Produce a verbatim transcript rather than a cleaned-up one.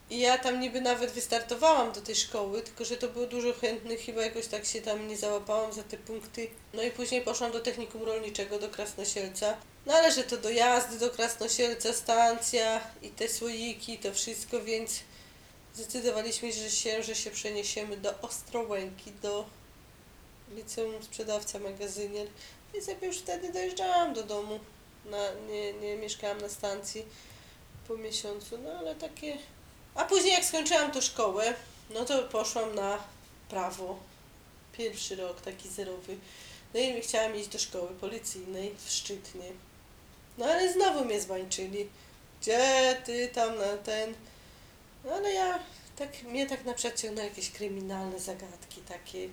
I ja tam niby nawet wystartowałam do tej szkoły, tylko że to było dużo chętnych, chyba jakoś tak się tam nie załapałam za te punkty. No i później poszłam do technikum rolniczego, do Krasnosielca. No ale że to dojazdy do Krasnosielca, stacja i te słoiki, to wszystko, więc zdecydowaliśmy że się, że się przeniesiemy do Ostrołęki, do liceum sprzedawca magazynier. I sobie już wtedy dojeżdżałam do domu. Na, nie, nie mieszkałam na stacji po miesiącu, no ale takie... A później jak skończyłam tą szkołę, no to poszłam na prawo. Pierwszy rok, taki zerowy. No i chciałam iść do szkoły policyjnej w Szczytnie. No ale znowu mnie zwańczyli. Gdzie ty tam na ten... No ale ja, tak, mnie tak na przykład ciągnęły jakieś kryminalne zagadki takie.